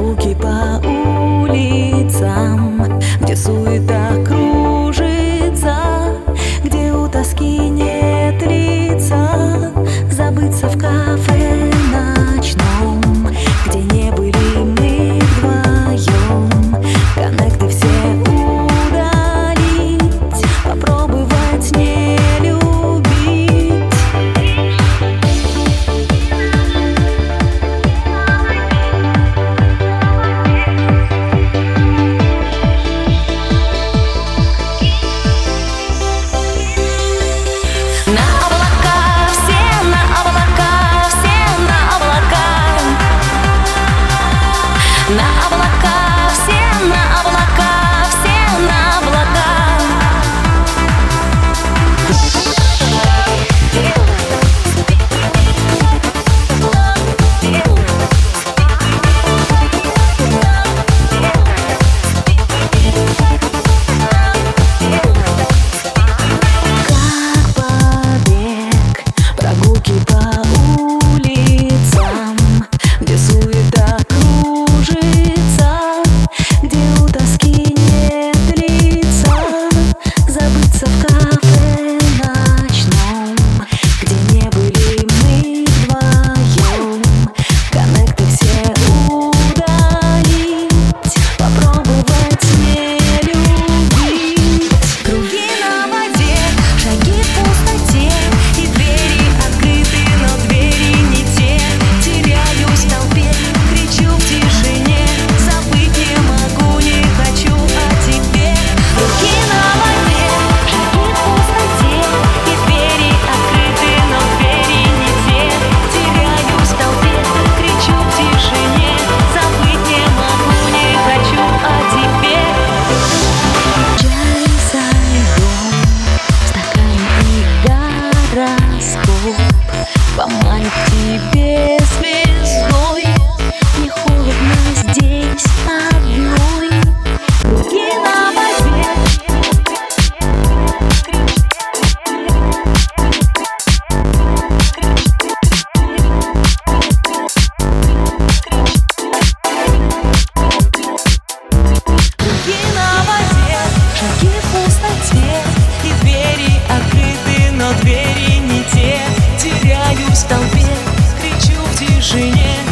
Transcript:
Прогулки по улицам, где суета кружится, где у тоски нет лица. Забыться в кафе ночном, где не были мы вдвоем. Коннекты все удалить, попробовать не любить. На облака, все на облака, все на облака. Как побег, прогулки по улицам, где суета кружится, где у тоски нет лица. Забыться в кафе ночном, где не были мы вдвоем. Коннекты все удалить, попробовать не любить. Круги на воде, шаги в пустоте, и двери открыты, но двери не те. Теряюсь в толпе, кричу в тишине, забыть не могу, не хочу о тебе. Круги на воде, шаги в пустоте, и двери открыты, но двери не те. Теряюсь в толпе, кричу в тишине, забыть не могу, не хочу о тебе. Чай со льдом, в стакане и гороскоп поманит к тебе звездой. Не холодно здесь одной. Круги на воде. Круги на воде, шаги в пустоте, и двери открыты, но двери не те. Теряюсь в толпе, кричу в тишине,